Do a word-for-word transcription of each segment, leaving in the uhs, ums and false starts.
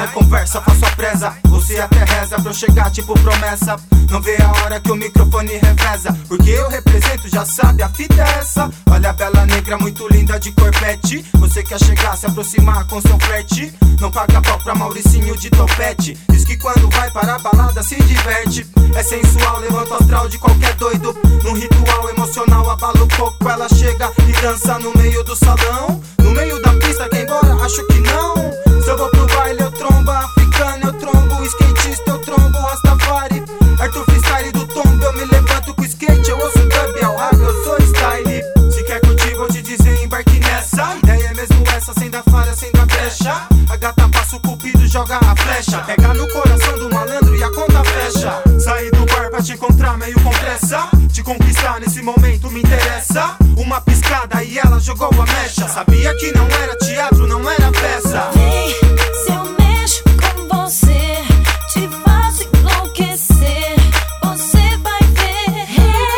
Não conversa, faço a presa, você até reza pra eu chegar tipo promessa. Não vê a hora que o microfone reveza, porque eu represento, já sabe, a fita é essa. Olha a bela negra muito linda de corpete. Você quer chegar, se aproximar com seu flerte. Não paga pau pra Mauricinho de topete. Diz que quando vai para a balada se diverte. É sensual, levanta o astral de qualquer doido. Num ritual emocional abala o coco. Ela chega e dança no meio do salão, no meio da pista, quem embora, acho que não. Se eu vou pro baile eu trombo africano, eu trombo skatista, eu trombo Rastafari. Arthur Freestyle do tombo, eu me levanto com skate. Eu ouço dub, ao rap, eu sou style. Se quer curtir, vou te dizer, embarque nessa. A ideia é mesmo essa, sem dar falha, sem dar brecha. A gata passa o cupido, joga a flecha. Pega no coração do malandro e a conta fecha. Saí do bar pra te encontrar meio com pressa. Te conquistar nesse momento me interessa. Uma piscada e ela jogou a mecha. Sabia que não era teatro, não era peça. Vem, se eu mexo com você, te faço enlouquecer, você vai ver.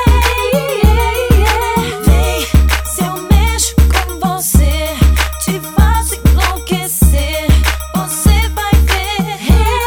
Hey, hey, hey. Vem, se eu mexo com você, te faço enlouquecer, você vai ver.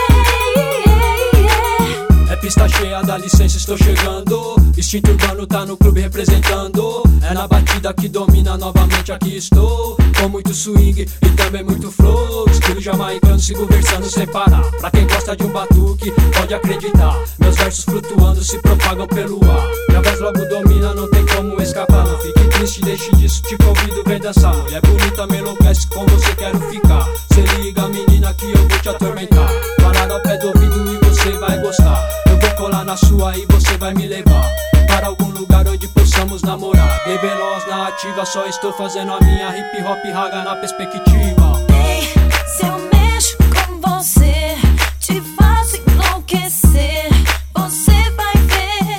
Hey, hey, hey. É pista cheia, dá licença, estou chegando. Instinto urbano tá no clube representando. É na batida que domina novamente, aqui estou. Com muito swing e também muito flow. Estilo jamaicano, sigo versando sem parar. Pra quem gosta de um batuque, pode acreditar. Meus versos flutuando se propagam pelo ar. Minha voz logo domina, não tem como escapar. Não fique triste, deixe disso, te convido, vem dançar. Mulher bonita, me enlouquece, com você quero ficar. Cê liga, menina, que eu vou te atormentar. Parar ao pé do ouvido e você vai gostar. Eu vou colar na sua e você vai me levar para algum lugar onde possamos namorar. Bem veloz na ativa, só estou fazendo a minha hip hop raga na perspectiva. Ei, se eu mexo com você, te faço enlouquecer, você vai ver.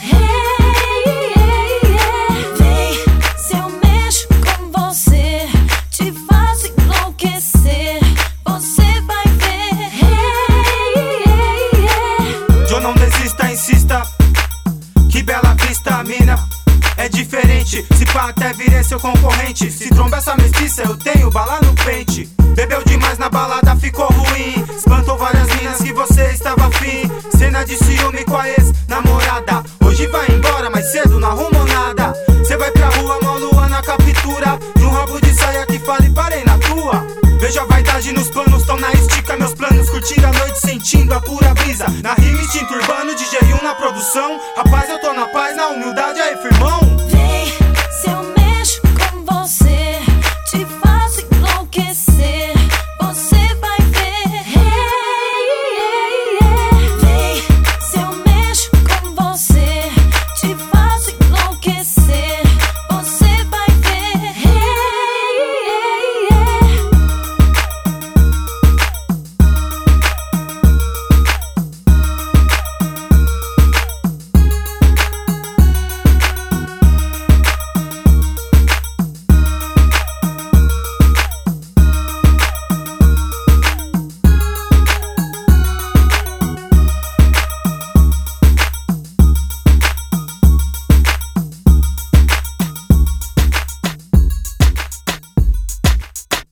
Hey, hey, hey. Vem, se eu mexo com você, te faço enlouquecer, você vai ver. Hey, hey, hey. Joe, não desista, insista. Que bela vista, mina, é diferente. Se pá até virei seu concorrente. Se tromba essa mestiça, eu tenho bala no pente. Bebeu demais na balada, ficou ruim. Espantou várias minas que você estava afim. Cena de ciúme com a ex-namorada. Hoje vai embora, mais cedo não arrumou nada. Cê vai pra rua, mó lua na captura de um rabo de saia que fala e parei na tua. Vejo a vaidade nos planos, tão na estica meus planos. Curtindo a noite, sentindo a pura brisa. Na rima, instinto urbano, D J um na produção. Rapaz, eu tô na